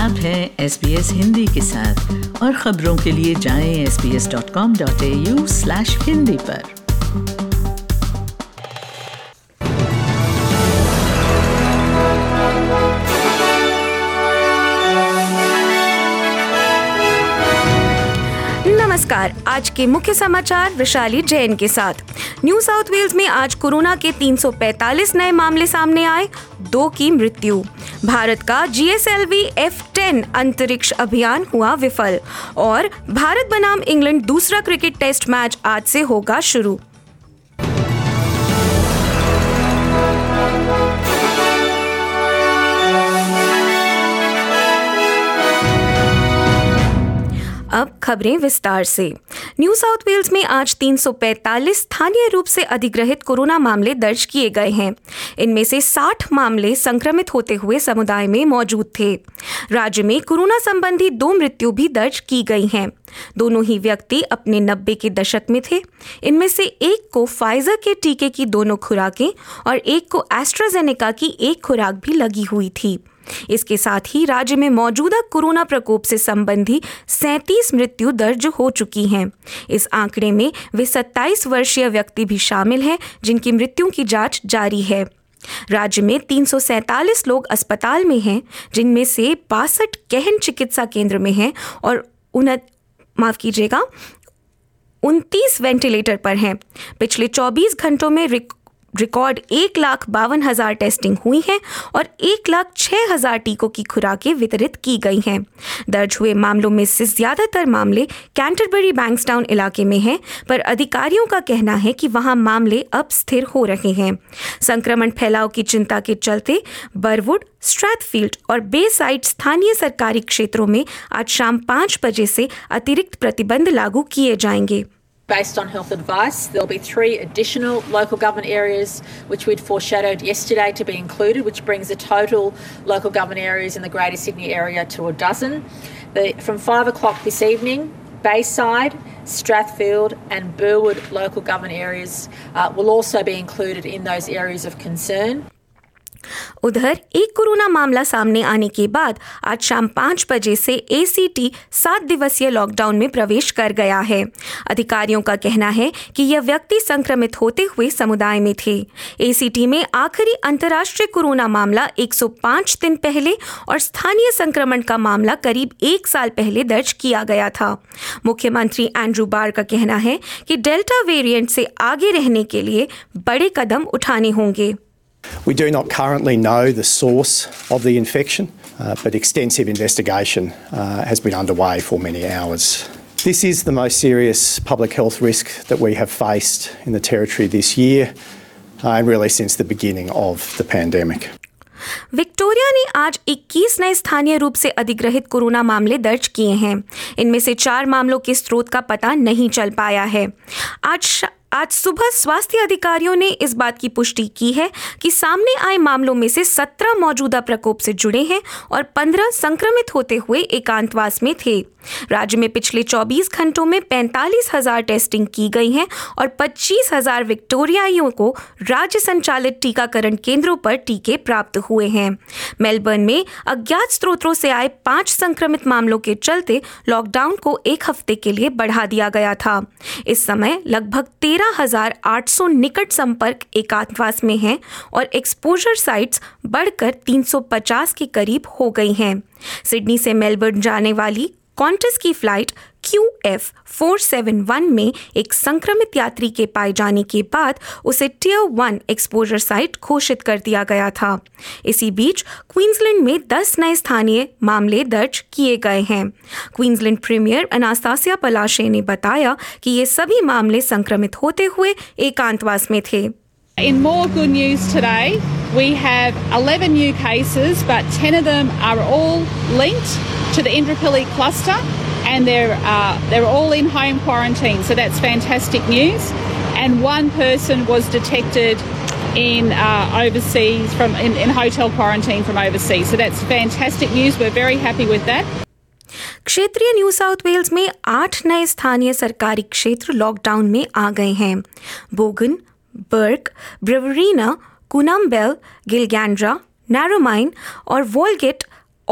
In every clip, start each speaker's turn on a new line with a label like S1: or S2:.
S1: आप हैं SBS हिंदी के साथ और खबरों के लिए जाएं sbs.com.au/hindi पर।
S2: नमस्कार, आज के मुख्य समाचार विशाली जैन के साथ। न्यू साउथ वेल्स में आज कोरोना के 345 नए मामले सामने आए, 2 की मृत्यु। भारत का GSLV F-10 अंतरिक्ष अभियान हुआ विफल और भारत बनाम इंग्लैंड दूसरा क्रिकेट टेस्ट मैच आज से होगा शुरू। अब खबरें विस्तार से। न्यू साउथ वेल्स में आज 345 स्थानीय रूप से अधिग्रहित कोरोना मामले दर्ज किए गए हैं। इनमें से 60 मामले संक्रमित होते हुए समुदाय में मौजूद थे। राज्य में कोरोना संबंधी 2 मृत्यु भी दर्ज की गई हैं। दोनों ही व्यक्ति अपने 90 के दशक में थे। इनमें से एक को फाइजर के टीके की दोनों खुराकें और एक को एस्ट्राजेनेका की एक खुराक भी लगी हुई थी। इसके साथ ही राज्य में मौजूदा कोरोना प्रकोप से संबंधी 37 मृत्यु दर्ज हो चुकी हैं। इस आंकड़े में वे 27 वर्षीय व्यक्ति भी शामिल हैं, जिनकी मृत्यु की जांच जारी है। राज्य में 347 लोग अस्पताल में हैं, जिनमें से 62 गहन चिकित्सा केंद्र में हैं और 29 वेंटिलेटर पर हैं। पिछले 24 घंटों में रिकॉर्ड 1,52,000 टेस्टिंग हुई है और 1,06,000 टीकों की खुराकें वितरित की गई हैं। दर्ज हुए मामलों में से ज्यादातर मामले कैंटरबरी बैंक्सटाउन इलाके में हैं, पर अधिकारियों का कहना है कि वहां मामले अब स्थिर हो रहे हैं। संक्रमण फैलाव की चिंता के चलते बरवुड, स्ट्रैथफील्ड और बेसाइड स्थानीय सरकारी क्षेत्रों में आज शाम 5 बजे से अतिरिक्त प्रतिबंध लागू किए जाएंगे।
S3: Based on health advice, there'll be 3 additional local government areas which we'd foreshadowed yesterday to be included, which brings the total local government areas in the Greater Sydney area to a dozen. From 5 o'clock this evening, Bayside, Strathfield and Burwood local government areas will also be included in those areas of concern.
S2: उधर एक corona मामला सामने आने के बाद आज शाम 5 बजे से ACT 7 दिवसीय लॉकडाउन में प्रवेश कर गया है। अधिकारियों का कहना है कि यह व्यक्ति संक्रमित होते हुए समुदाय में थे। ACT में आखिरी अंतर्राष्ट्रीय कोरोना मामला 105 दिन पहले और स्थानीय संक्रमण का मामला करीब 1 साल पहले दर्ज किया गया था। मुख्यमंत्री एंड्रू बार का कहना है कि डेल्टा वेरिएंट से आगे रहने के लिए बड़े कदम उठाने होंगे।
S4: We do not currently know the source of the infection, but extensive investigation has been underway for many hours. This is the most serious public health risk that we have faced in the Territory this year, and really since the beginning of the pandemic.
S2: Victoria ने आज 21 नए स्थानीय रूप से अधिग्रहित corona मामले दर्ज किए हैं। इनमें से 4 मामलों के स्रोत का पता नहीं चल पाया है। आज सुबह स्वास्थ्य अधिकारियों ने इस बात की पुष्टि की है कि सामने आए मामलों में से 17 मौजूदा प्रकोप से जुड़े हैं और 15 संक्रमित होते हुए एकांतवास में थे। राज्य में पिछले 24 घंटों में 45,000 टेस्टिंग की गई हैं और 25,000 विक्टोरियाइयों को राज्य संचालित टीकाकरण केंद्रों पर टीके प्राप्त हुए हैं। मेलबर्न में अज्ञात स्रोतों से आए 5 संक्रमित मामलों के चलते लॉकडाउन को 1 हफ्ते के लिए बढ़ा दिया गया था। इस समय लगभग 13,800 निकट संपर्क एकांतवास में हैं और एक्सपोजर साइट्स बढ़कर 350 के करीब हो गई हैं। सिडनी से मेलबर्न जाने वाली कॉन्टस की फ्लाइट QF 471 में एक संक्रमित यात्री के पाए जाने के बाद उसे टियर 1 एक्सपोजर साइट घोषित कर दिया गया था। इसी बीच क्वींसलैंड में 10 नए स्थानीय मामले दर्ज किए गए हैं। क्वींसलैंड प्रीमियर एनास्तासिया पलाशे ने बताया कि ये सभी मामले संक्रमित होते हुए एकांतवास में थे।
S5: In more good news today, we have 11 new cases, but 10 of them are all linked to the Indooroopilly cluster, and they're all in home quarantine. So that's fantastic news. And one person was detected in overseas in hotel quarantine from overseas. So that's fantastic news. We're very happy with that.
S2: क्षेत्रीय New South Wales में 8 नए स्थानीय सरकारी क्षेत्र lockdown में आ गए हैं। बोगन, बर्क, ब्रिवरीना, कुनाम्बेल, गिलगैंड्रा, नैरोमाइन और वोलगेट और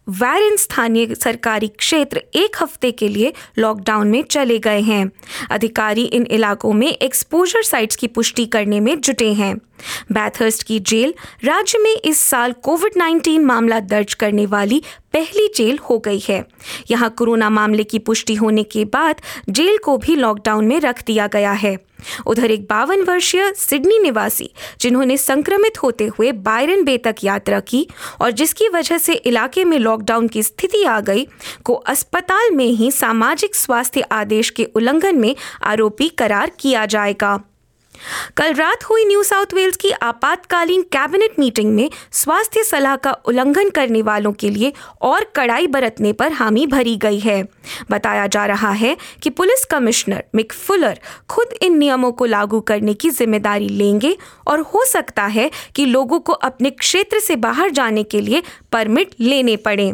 S2: वायरन स्थानीय सरकारी क्षेत्र 1 हफ्ते के लिए लॉकडाउन में चले गए हैं। अधिकारी इन इलाकों में एक्सपोजर साइट्स की पुष्टि करने में जुटे हैं। बैथहर्स्ट की जेल राज्य में इस साल कोविड-19 मामला दर्ज करने वाली पहली जेल हो गई है। यहां कोरोना मामले की पुष्टि होने के बाद जेल को भी लॉकडाउन में रख दिया गया है। उधर एक 52 वर्षीय सिडनी निवासी जिन्होंने संक्रमित होते हुए बायरन बे तक यात्रा की और जिसकी वजह से इलाके में लॉकडाउन की स्थिति आ गई, को अस्पताल में ही सामाजिक स्वास्थ्य आदेश के उल्लंघन में आरोपी करार किया जाएगा। कल रात हुई न्यू साउथ वेल्स की आपातकालीन कैबिनेट मीटिंग में स्वास्थ्य सलाह का उल्लंघन करने वालों के लिए और कड़ाई बरतने पर हामी भरी गई है। बताया जा रहा है कि पुलिस कमिश्नर मिक फुलर खुद इन नियमों को लागू करने की जिम्मेदारी लेंगे और हो सकता है कि लोगों को अपने क्षेत्र से बाहर जाने के लिए परमिट लेने पड़े।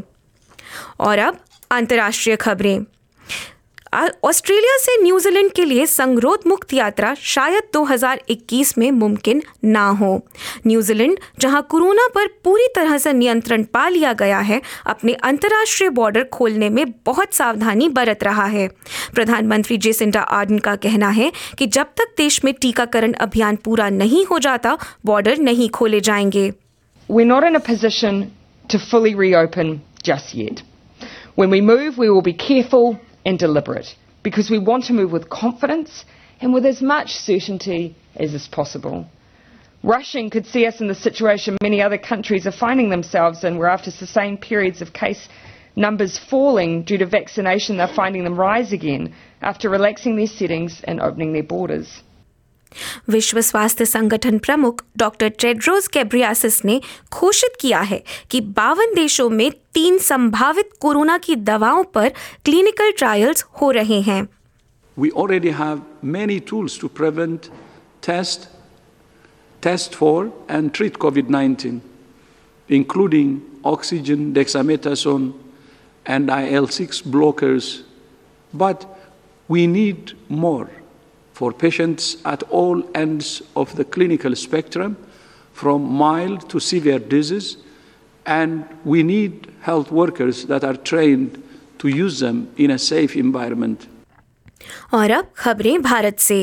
S2: और अब अंतर्राष्ट्रीय खबरें। ऑस्ट्रेलिया से न्यूजीलैंड के लिए संगरोध मुक्त यात्रा शायद 2021 में मुमकिन ना हो। न्यूजीलैंड, जहां कोरोना पर पूरी तरह से नियंत्रण पा लिया गया है, अपने अंतर्राष्ट्रीय बॉर्डर खोलने में बहुत सावधानी बरत रहा है। प्रधानमंत्री जेसिंडा आर्डन का कहना है कि जब तक देश में टीकाकरण अभियान पूरा नहीं हो जाता, बॉर्डर नहीं खोले जाएंगे।
S6: We're not in a position to fully reopen just yet. When we move, we will be careful and deliberate, because we want to move with confidence and with as much certainty as is possible. Rushing could see us in the situation many other countries are finding themselves in, where after sustained periods of case numbers falling due to vaccination, they're finding them rise again after relaxing their settings and opening their borders.
S2: विश्व स्वास्थ्य संगठन प्रमुख doctor Tedros Ghebreyesus ने घोषित किया है कि 52 देशों में 3 संभावित कोरोना की दवाओं पर क्लिनिकल ट्रायल्स हो रहे हैं।
S7: We already have many tools to prevent, test for and treat COVID-19, including oxygen, dexamethasone and IL-6 blockers. But we need more for patients at all ends of the clinical spectrum, from mild to severe disease, and we need health workers that are trained to use them in a safe environment.
S2: और अब खबरें भारत से।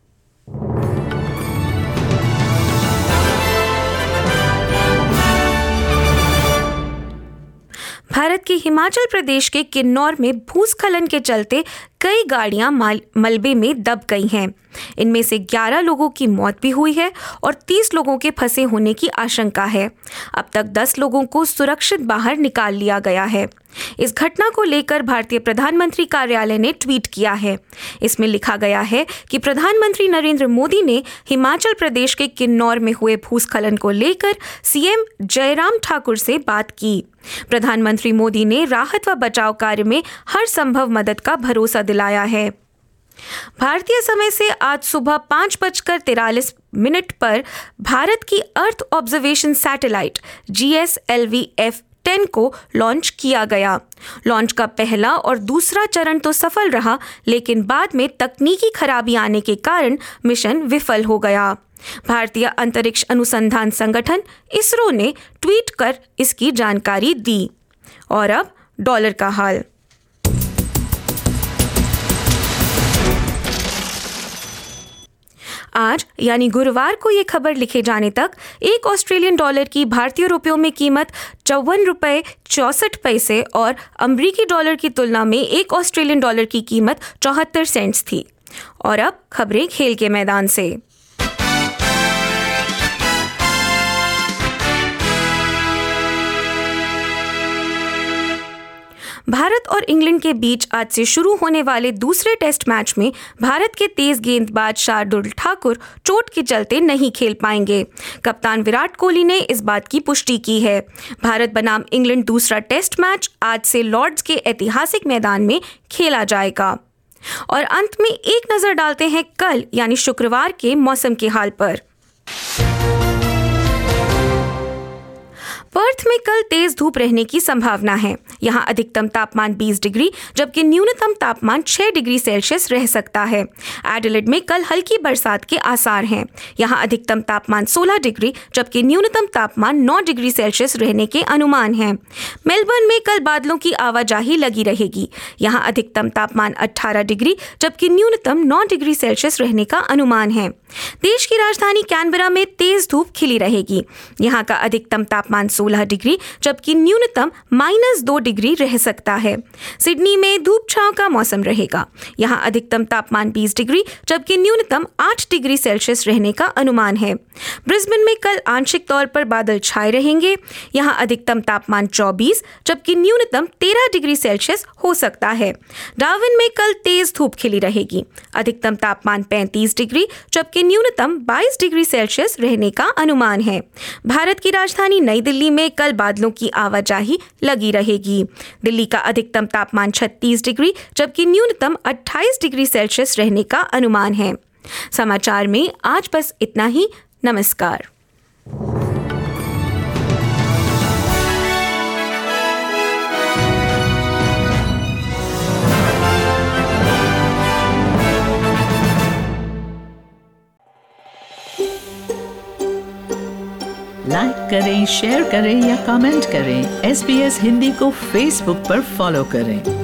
S2: भारत के हिमाचल प्रदेश के किन्नौर में भूस्खलन के चलते कई गाड़ियां मलबे में दब गई हैं। इनमें से 11 लोगों की मौत भी हुई है और 30 लोगों के फंसे होने की आशंका है। अब तक 10 लोगों को सुरक्षित बाहर निकाल लिया गया है। इस घटना को लेकर भारतीय प्रधानमंत्री कार्यालय ने ट्वीट किया है। इसमें लिखा गया है कि प्रधानमंत्री नरेंद्र मोदी ने हिमाचल प्रदेश के किन्नौर में हुए भूस्खलन को लेकर सीएम जयराम ठाकुर से बात की। प्रधानमंत्री मोदी ने राहत व बचाव कार्य में हर संभव मदद का भरोसा दिलाया है। भारतीय समय से आज सुबह 5:43 पर भारत की अर्थ ऑब्जर्वेशन सैटेलाइट GSLV-F10 को लॉन्च किया गया। लॉन्च का पहला और दूसरा चरण तो सफल रहा, लेकिन बाद में तकनीकी खराबी आने के कारण मिशन विफल हो गया। भारतीय अंतरिक्ष अनुसंधान संगठन इसरो ने ट्वीट कर इसकी जानकारी दी। और अब डॉलर का हाल। आज यानी गुरुवार को ये खबर लिखे जाने तक एक ऑस्ट्रेलियन डॉलर की भारतीय रुपयों में कीमत 54 रुपये 64 पैसे और अमरीकी डॉलर की तुलना में एक ऑस्ट्रेलियन डॉलर की कीमत 74 सेंट्स थी। और अब खबरें खेल के मैदान से। भारत और इंग्लैंड के बीच आज से शुरू होने वाले दूसरे टेस्ट मैच में भारत के तेज गेंदबाज शार्दुल ठाकुर चोट के चलते नहीं खेल पाएंगे। कप्तान विराट कोहली ने इस बात की पुष्टि की है। भारत बनाम इंग्लैंड दूसरा टेस्ट मैच आज से लॉर्ड्स के ऐतिहासिक मैदान में खेला जाएगा। और अंत में एक नजर डालते हैं कल यानी शुक्रवार के मौसम के हाल पर। पर्थ में कल तेज धूप रहने की संभावना है। यहाँ अधिकतम तापमान 20 डिग्री जबकि न्यूनतम तापमान 6 डिग्री सेल्सियस रह सकता है। एडिलेड में कल हल्की बरसात के आसार हैं। यहाँ अधिकतम तापमान 16 डिग्री जबकि न्यूनतम तापमान 9 डिग्री सेल्सियस रहने के अनुमान है। मेलबर्न में कल बादलों की आवाजाही लगी रहेगी। यहाँ अधिकतम तापमान 18 डिग्री जबकि न्यूनतम 9 डिग्री सेल्सियस रहने का अनुमान है। देश की राजधानी कैनबरा में तेज धूप खिली रहेगी। यहाँ का अधिकतम तापमान 16 डिग्री जबकि न्यूनतम -2 डिग्री रह सकता है। सिडनी में धूप छांव का मौसम रहेगा। यहाँ अधिकतम तापमान 20 डिग्री जबकि न्यूनतम 8 डिग्री सेल्सियस रहने का अनुमान है। ब्रिस्बेन में कल आंशिक तौर पर बादल छाए रहेंगे। यहाँ अधिकतम तापमान 24 जबकि न्यूनतम 13 डिग्री सेल्सियस हो सकता है। डार्विन में कल तेज धूप खिली रहेगी। अधिकतम तापमान 35 डिग्री जबकि न्यूनतम 22 डिग्री सेल्सियस रहने का अनुमान है। भारत की राजधानी नई दिल्ली में कल बादलों की आवाजाही लगी रहेगी। दिल्ली का अधिकतम तापमान 36 डिग्री जबकि न्यूनतम 28 डिग्री सेल्सियस रहने का अनुमान है। समाचार में आज बस इतना ही। नमस्कार।
S1: लाइक करें, शेयर करें या कमेंट करें। SBS हिंदी को फेसबुक पर फॉलो करें।